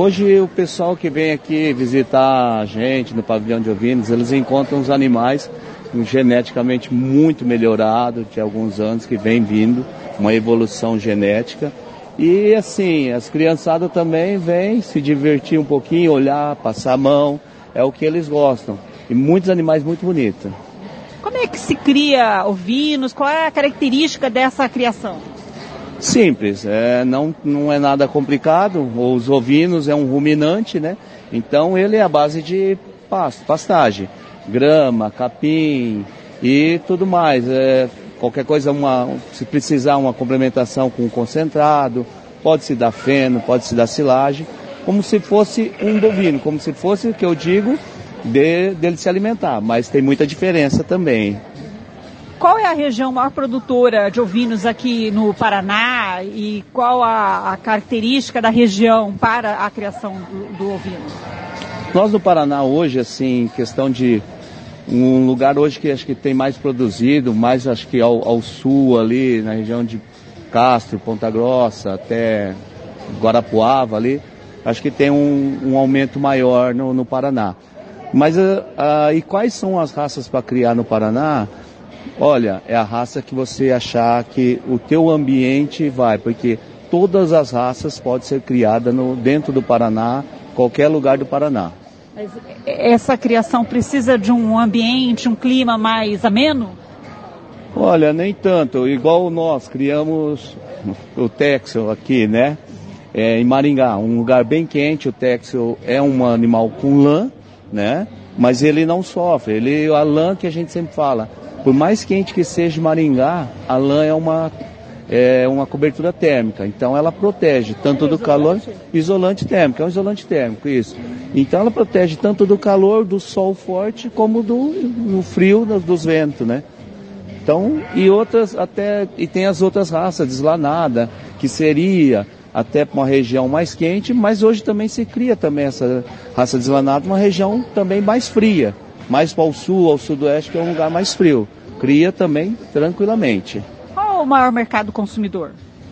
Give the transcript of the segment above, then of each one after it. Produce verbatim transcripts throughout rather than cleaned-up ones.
Hoje o pessoal que vem aqui visitar a gente no pavilhão de ovinos, eles encontram os animais geneticamente muito melhorados de alguns anos que vem vindo, uma evolução genética. E assim, as criançadas também vêm se divertir um pouquinho, olhar, passar a mão, é o que eles gostam. E muitos animais muito bonitos. Como é que se cria ovinos? Qual é a característica dessa criação? Simples, é, não, não é nada complicado. Os ovinos é um ruminante, né? Então ele é a base de pasto, pastagem, grama, capim e tudo mais. É, qualquer coisa, uma, se precisar uma complementação com concentrado, pode-se dar feno, pode-se dar silagem, como se fosse um bovino, como se fosse, o que eu digo, de, dele se alimentar, mas tem muita diferença também. Qual é a região maior produtora de ovinos aqui no Paraná e qual a, a característica da região para a criação do, do ovino? Nós no Paraná hoje, assim, questão de um lugar hoje que acho que tem mais produzido, mais acho que ao, ao sul ali, na região de Castro, Ponta Grossa, até Guarapuava ali, acho que tem um, um aumento maior no, no Paraná. Mas uh, uh, e quais são as raças para criar no Paraná? Olha, é a raça que você achar que o teu ambiente vai, porque todas as raças podem ser criadas no, dentro do Paraná, qualquer lugar do Paraná. Mas essa criação precisa de um ambiente, um clima mais ameno? Olha, nem tanto. Igual nós criamos o Texel aqui, né? É, em Maringá, um lugar bem quente. O Texel é um animal com lã, né? Mas ele não sofre. Ele, a lã que a gente sempre fala, por mais quente que seja Maringá, a lã é uma, é uma cobertura térmica. Então ela protege tanto do calor, isolante térmico, é um isolante térmico, isso. Então ela protege tanto do calor, do sol forte, como do, do frio, dos, dos ventos, né? Então, e outras até, e tem as outras raças, deslanada, que seria até para uma região mais quente, mas hoje também se cria também essa raça deslanada, uma região também mais fria, mais para o sul, ao sudoeste, que é um lugar mais frio. Cria também tranquilamente. Qual é o maior mercado consumidor?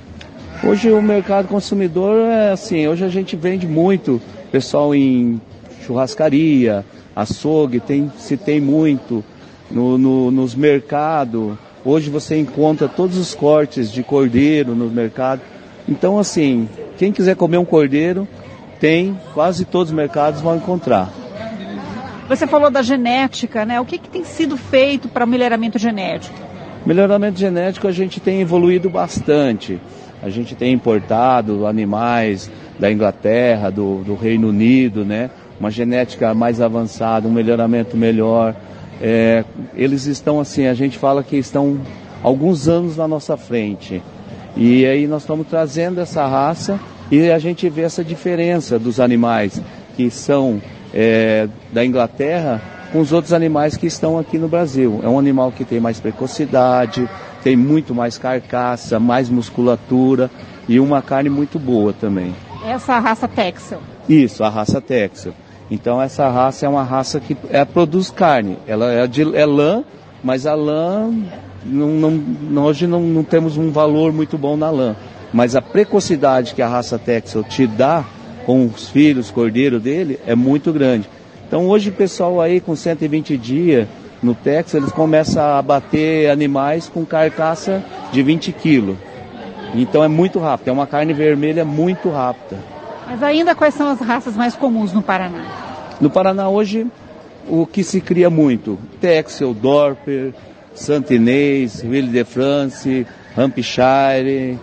Hoje o mercado consumidor é assim, hoje a gente vende muito, pessoal em churrascaria, açougue, tem, se tem muito. No, no, nos mercados, hoje você encontra todos os cortes de cordeiro no mercado. Então, assim, quem quiser comer um cordeiro, tem, quase todos os mercados vão encontrar. Você falou da genética, né? O que, que tem sido feito para o melhoramento genético? Melhoramento genético a gente tem evoluído bastante. A gente tem importado animais da Inglaterra, do, do Reino Unido, né? Uma genética mais avançada, um melhoramento melhor. É, eles estão assim, a gente fala que estão alguns anos na nossa frente. E aí nós estamos trazendo essa raça e a gente vê essa diferença dos animais que são é, da Inglaterra com os outros animais que estão aqui no Brasil. É um animal que tem mais precocidade, tem muito mais carcaça, mais musculatura e uma carne muito boa também. Essa é a raça Texel? Isso, a raça Texel. Então essa raça é uma raça que é, produz carne, ela é, de, é lã, mas a lã, não, não, hoje não, não temos um valor muito bom na lã. Mas a precocidade que a raça Texel te dá com os filhos, cordeiro dele, é muito grande. Então hoje o pessoal aí com cento e vinte dias no Texel, eles começam a abater animais com carcaça de vinte quilos. Então é muito rápido, é uma carne vermelha muito rápida. Mas ainda quais são as raças mais comuns no Paraná? No Paraná hoje, o que se cria muito? Texel, Dorper, Santinês, Ville de France, Hampshire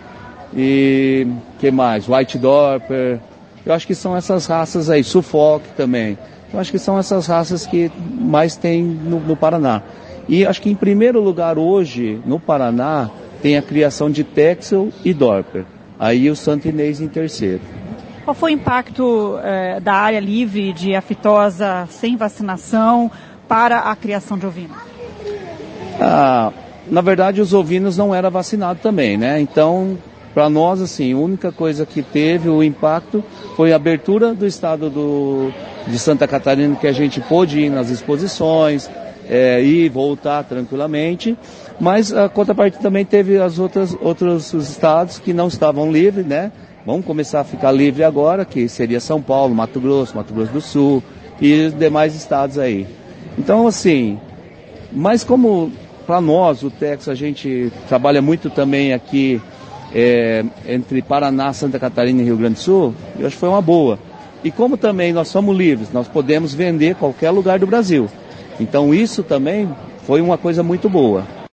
e que mais? White Dorper. Eu acho que são essas raças aí, Suffolk também. Eu acho que são essas raças que mais tem no, no Paraná. E acho que em primeiro lugar hoje, no Paraná, tem a criação de Texel e Dorper. Aí o Santinês em terceiro. Qual foi o impacto eh, da área livre de aftosa sem vacinação para a criação de ovinos? Ah, na verdade, os ovinos não eram vacinados também, né? Então, para nós, assim, a única coisa que teve o impacto foi a abertura do estado do, de Santa Catarina, que a gente pôde ir nas exposições, é, ir e voltar tranquilamente. Mas a contraparte também teve as outras outros estados que não estavam livres, né? Vamos começar a ficar livre agora, que seria São Paulo, Mato Grosso, Mato Grosso do Sul e os demais estados aí. Então, assim, mas como para nós, o Texo, a gente trabalha muito também aqui é, entre Paraná, Santa Catarina e Rio Grande do Sul, eu acho que foi uma boa. E como também nós somos livres, nós podemos vender qualquer lugar do Brasil. Então isso também foi uma coisa muito boa.